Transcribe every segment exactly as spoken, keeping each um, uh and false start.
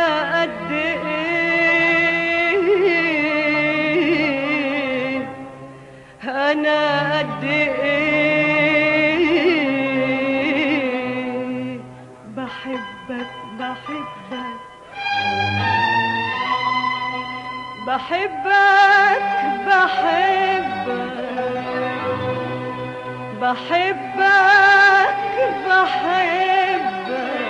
قد ايه انا قد ايه بحبك بحبك بحبك بحبك بحبك بحبك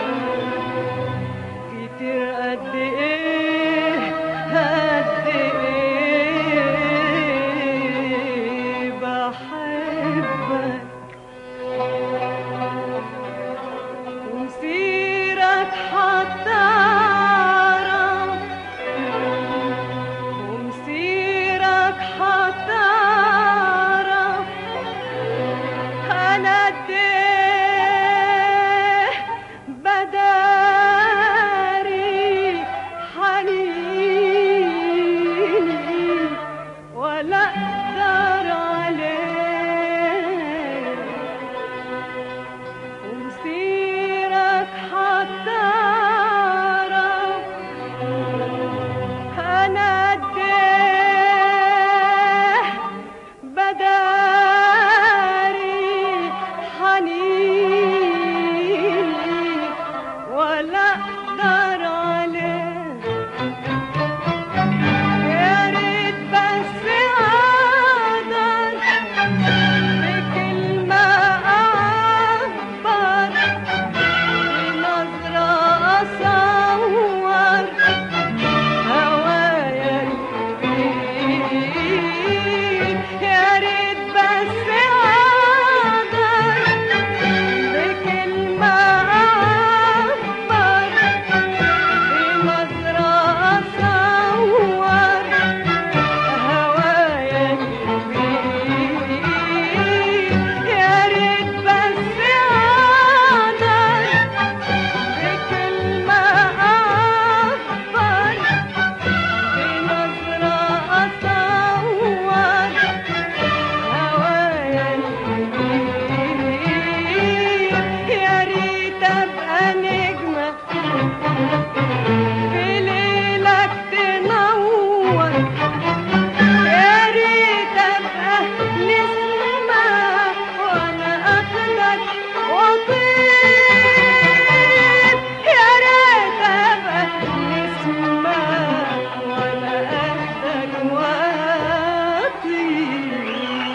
كتير قد ايه قد ايه بحبك ومسيرك حتعرف ومسيرك حتعرف انا قد ايه بداري حنيني ولا اقدر عليه ومسيرك حتعرف انا قد ايه بداري حنيني ولا اقدر عليه يا ريت بس اقدر بكلمة اعبر بنظرة اصور هوايا الكبير يا ريت بس اقدر بكلمة اعبر بنظرة اصور هوايا الكبير يا ريت بس اقدر بكلمة اعبر بنظرة اصور هوايا الكبير يا ريت ابقى نجمة في ليلك تنور يا ريت ابقى نسمة وانا اخدك واطير يا ريت ابقى نسمة وانا اخدك واطير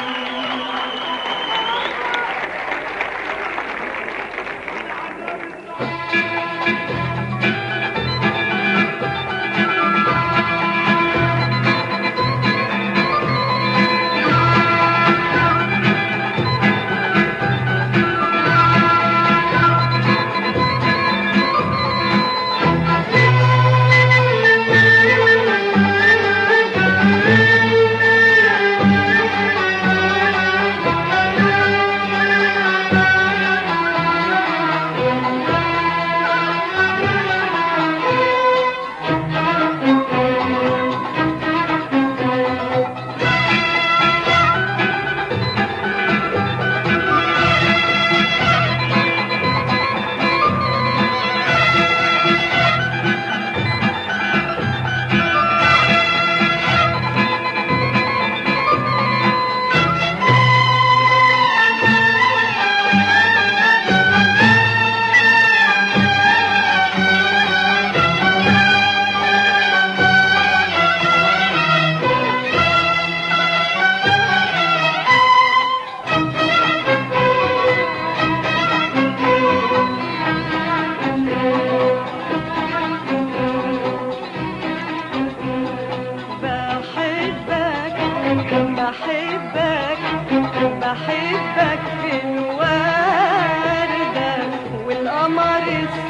بحبك بحبك في الوردة والقمر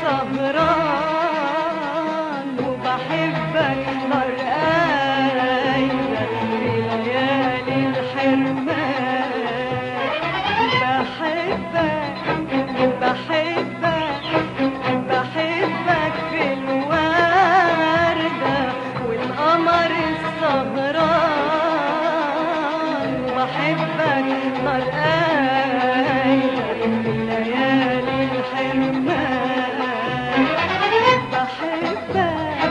السهران وبحبك نار قايدة في ليالي الحرمان بحبك بحبك بحبك في الوردة والقمر السهران بحبك نار قايدة في ليالي الحرمان بحبك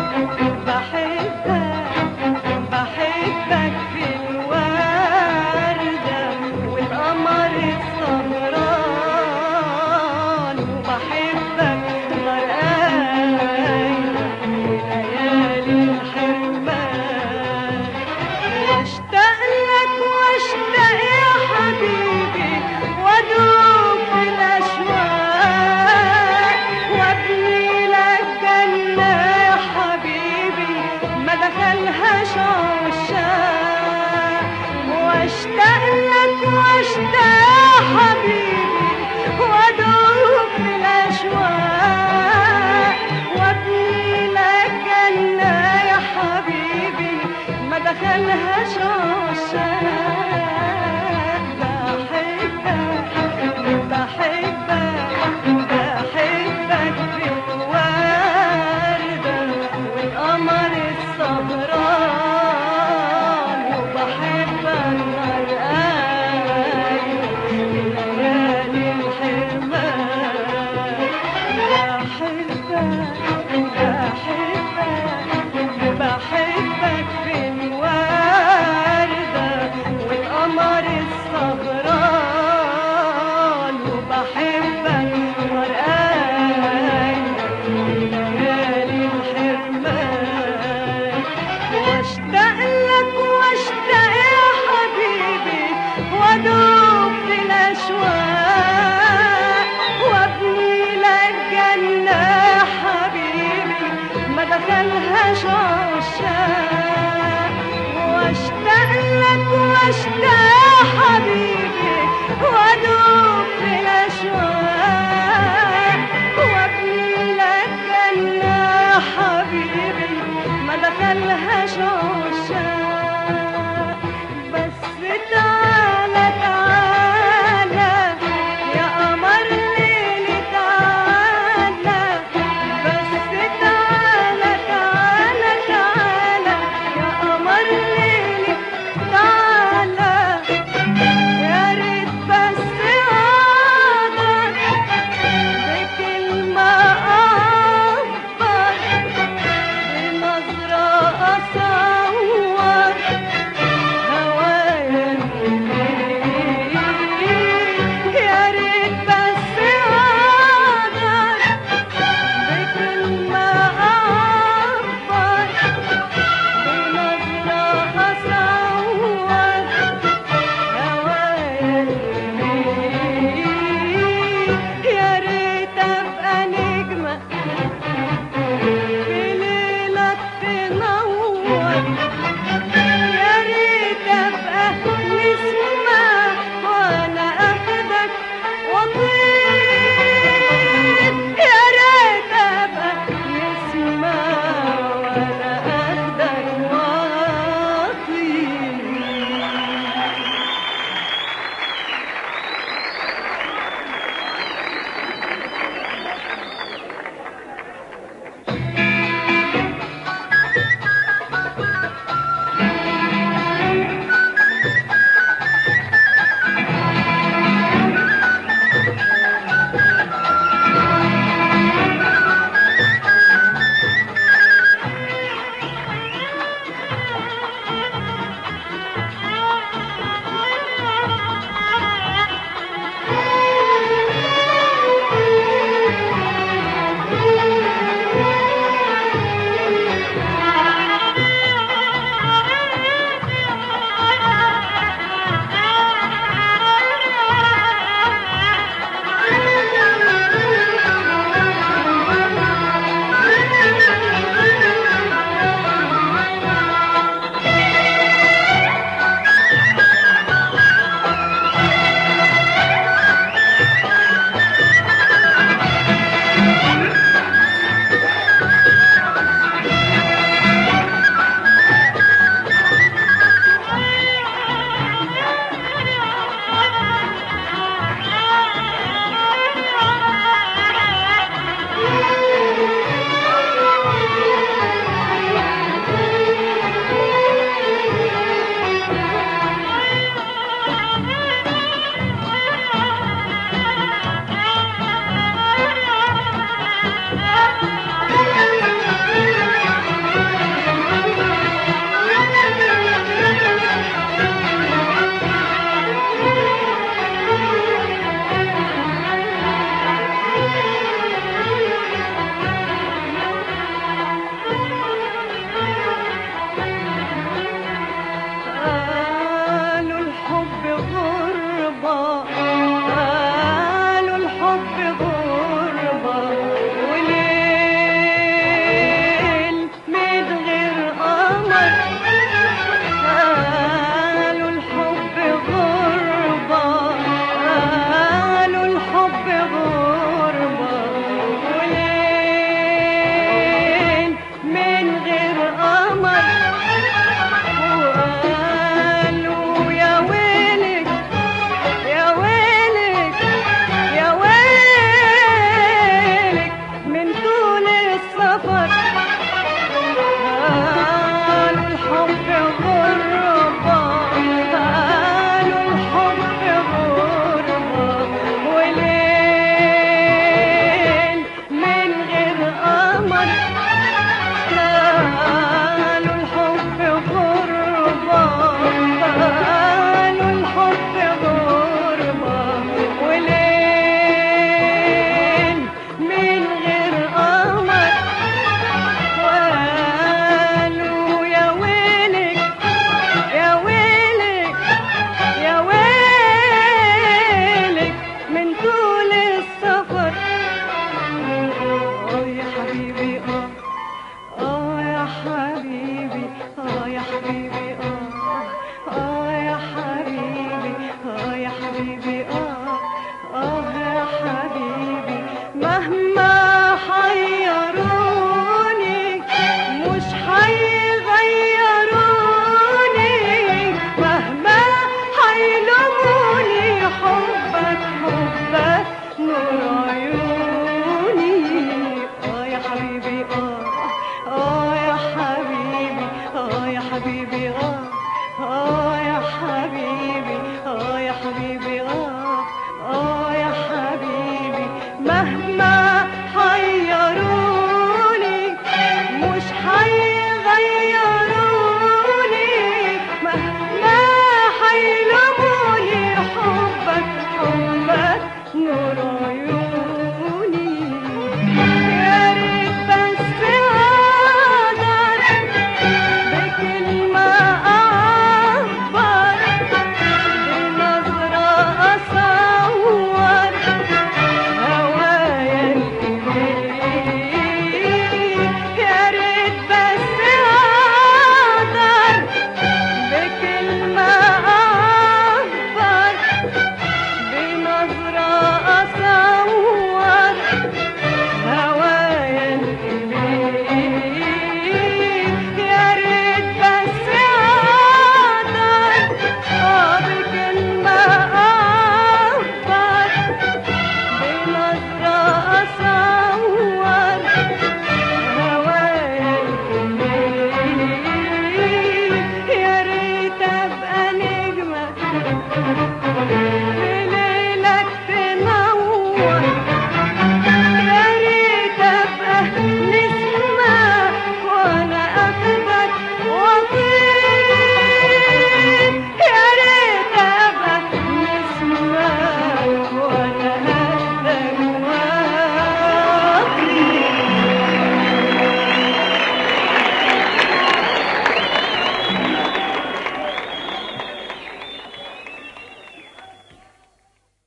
دخلهاش عشاق. بحبك بحبك بحبك في الوردة والقمر السهران، وبحبك نار قايم ليالي الحرمان. بحبك بحبك بحبك في الوردة والقمر السهران، وبحبك نار قايم ليالي الحرمان. واشتاق لك واشتاق يا حبيبي وادوب في الاشواق، وابني لك جنة حبيبي ما دخلهاش عشاق. واشتاق لك واشتاق يا حبيبي